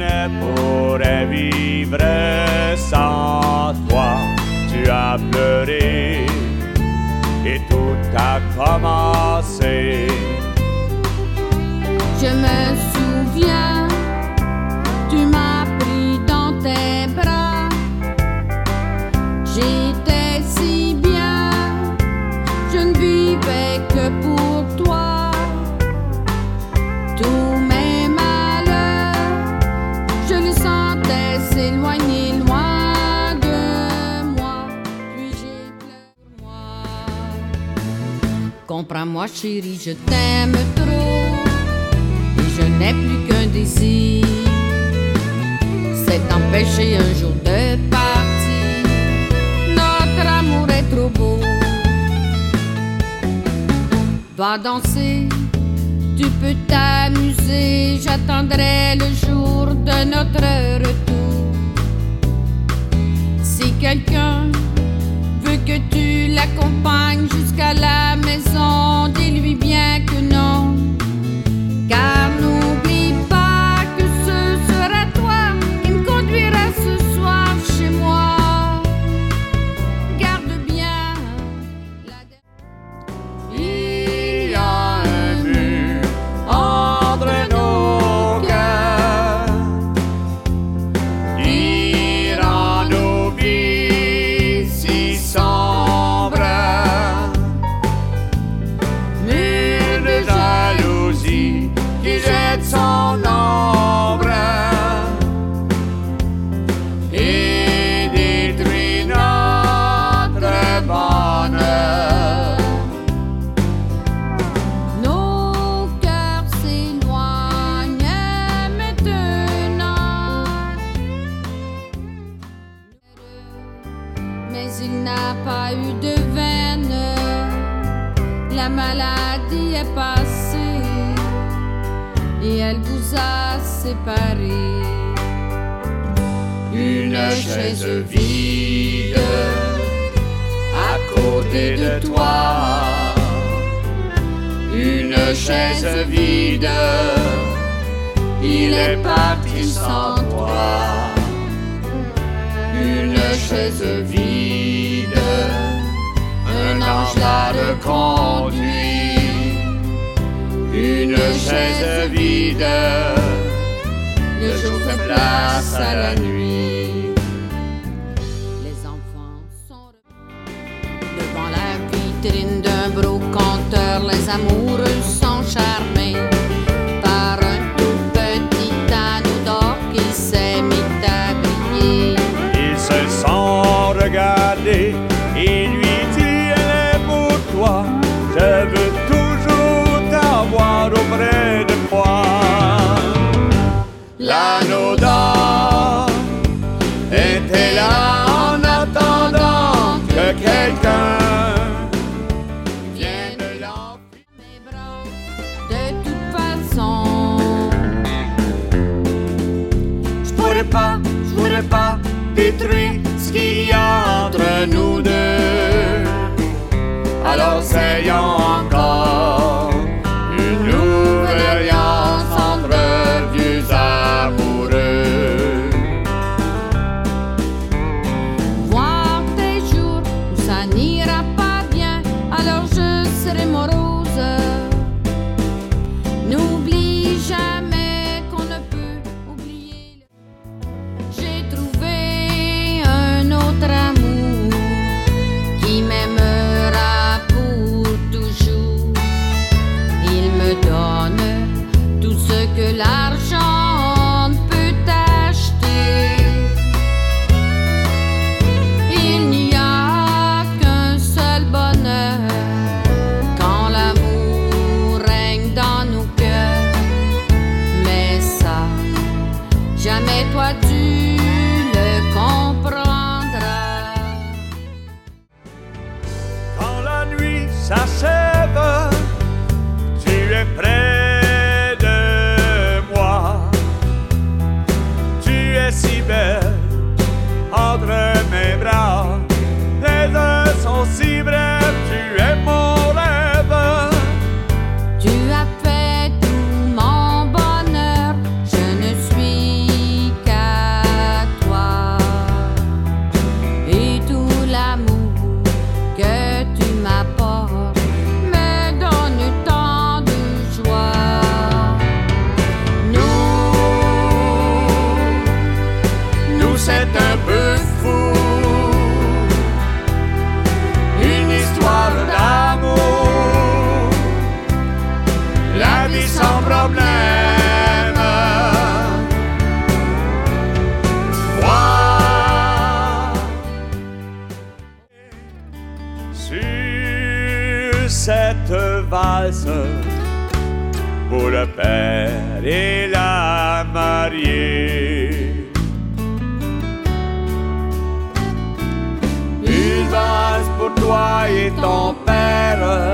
ne pourrais vivre sans toi. Tu as pleuré et tout a commencé. Je me souviens, tu m'as pris dans tes bras. J'étais si bien, je ne vivais que pour toi. Tous mes malheurs, je les sentais s'éloigner loin de moi. Puis j'ai pleuré pour moi. Comprends-moi chérie, je t'aime trop. Je n'ai plus qu'un désir, c'est d'empêcher un jour de partir. Notre amour est trop beau. Va danser, tu peux t'amuser. J'attendrai le jour de notre retour. Si quelqu'un veut que tu l'accompagnes jusqu'à la maison, dis-lui bien que non. Car n'oublie pas que ce sera toi qui me conduira ce soir chez moi. Garde bien la dernière. Il y a un mur entre nos cœurs qui rend nos vies si sombres. Mur de jalousie qui jette son ombre et détruit notre bonheur. Nos cœurs s'éloignent maintenant, mais il n'a pas eu de veine. La maladie est passée et elle vous a séparés. Une chaise vide à côté de toi. Une chaise vide, il est parti sans toi. Une chaise vide, un ange l'a reconduit. Une chaise vide, le jour fait place à la nuit. Les enfants sont devant la vitrine d'un brocanteur. Les amoureux sont charmés par un tout petit anneau d'or qui s'est mis à briller. Ils se sont regardés et lui dit elle est pour toi. Je veux toujours t'avoir auprès de moi. L'anneau d'or était là en attendant que quelqu'un vienne l'enfuir. Mes bras, de toute façon, Je voudrais pas détruire ce qu'il y a entre nous deux. Alors essayons encore une nouvelle alliance entre vieux amoureux. voir des jours où ça n'ira pas bien, alors je serai morose. N'oublie jamais qu'on ne peut oublier. J'ai trouvé un autre amour qui m'aimera pour toujours. Il me donne tout ce que l'argent ne peut acheter. Il n'y a qu'un seul bonheur quand l'amour règne dans nos cœurs. Mais ça, jamais toi tu le comprendras. Quand la nuit s'achève, tu es près de moi. Tu es si belle entre mes bras. Les heures sont si brèves, tu es mon rêve. Tu as fait tout mon bonheur, je ne suis sur cette valse pour le père et la mariée. Une valse pour toi et ton père,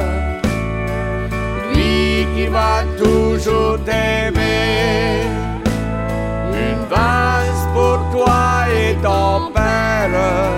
lui qui va toujours t'aimer. Une valse pour toi et ton père,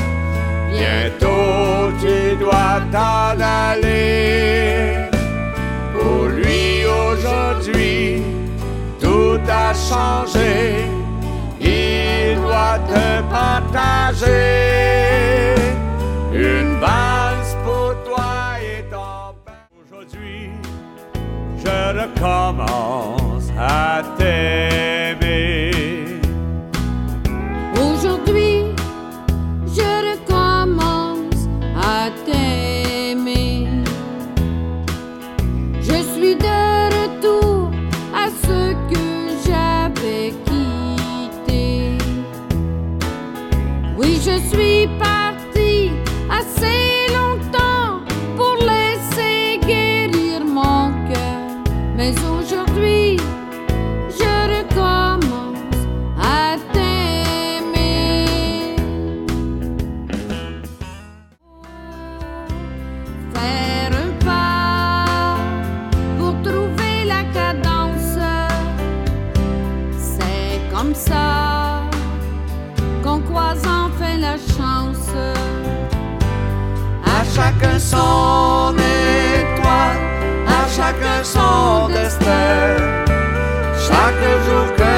bientôt tu dois t'en aller. Pour lui aujourd'hui, tout a changé. Il doit te partager. Une valse pour toi et ton père. Aujourd'hui, je recommence à t'aimer. Aujourd'hui, je recommence à t'aimer. Je suis de retour à ce que j'avais quitté. Oui, je suis partie assez longtemps pour laisser guérir mon cœur. Mais aujourd'hui, je recommence à t'aimer. Faire un pas pour trouver la cadence, c'est comme ça qu'on croise enfin la chance. À chacun son étoile, à chacun son destin. Chaque jour que